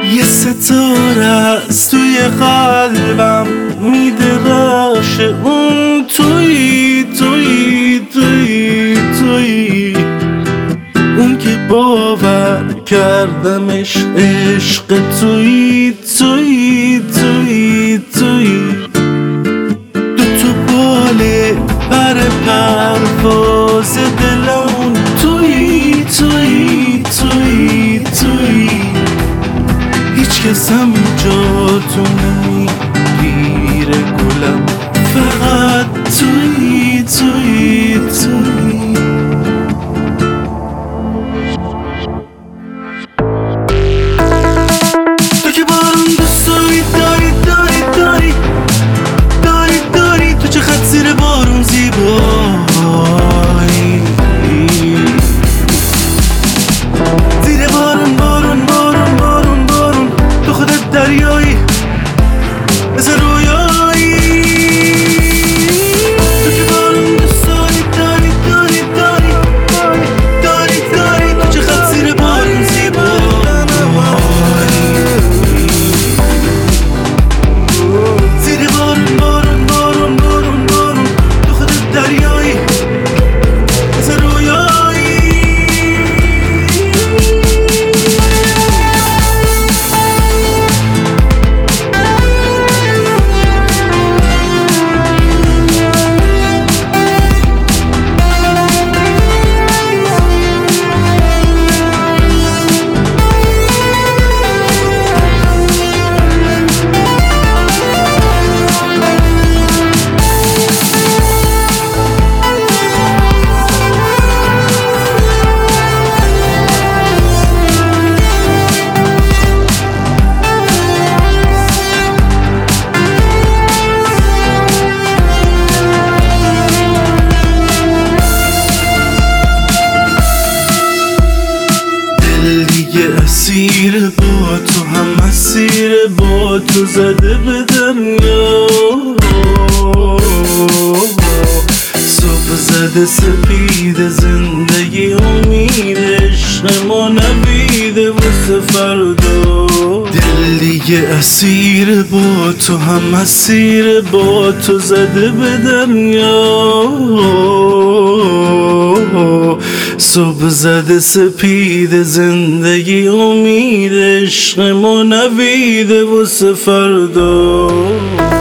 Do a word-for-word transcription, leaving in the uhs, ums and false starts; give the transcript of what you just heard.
یه ستاره از توی قلبم میدراشه، اون توی توی توی توی اون که باور کردمش عشق توی توی توی توی دو تا باله بر پرواز دلمون توی توی توی توی هیچ کسم جاتو نمیگیره گلم، فقط توی توی توی تو که بارون دوستایی داری داری داری داری داری تو چقدر زیر بارون زیبایی، زیر بارون بارون بارون بارون بارون تو خودت دریایی مثل رویایی. تو که بارون دوستایی داری داری داری داری داری تو چقدر زیر بارون زیبایی، زیر بارون بارون بارون بارون بارون تو خودت دریایی مثل رویایی. اسیر با تو هم اسیر با تو زده به دنیا، صبح زده سپید زندگی امید عشق ما نویده واسه فردا. دل دیگه اسیر با تو هم اسیر با تو زده به دنیا، صبح زده سپید زندگی امید عشق ما نویده واسه فردا.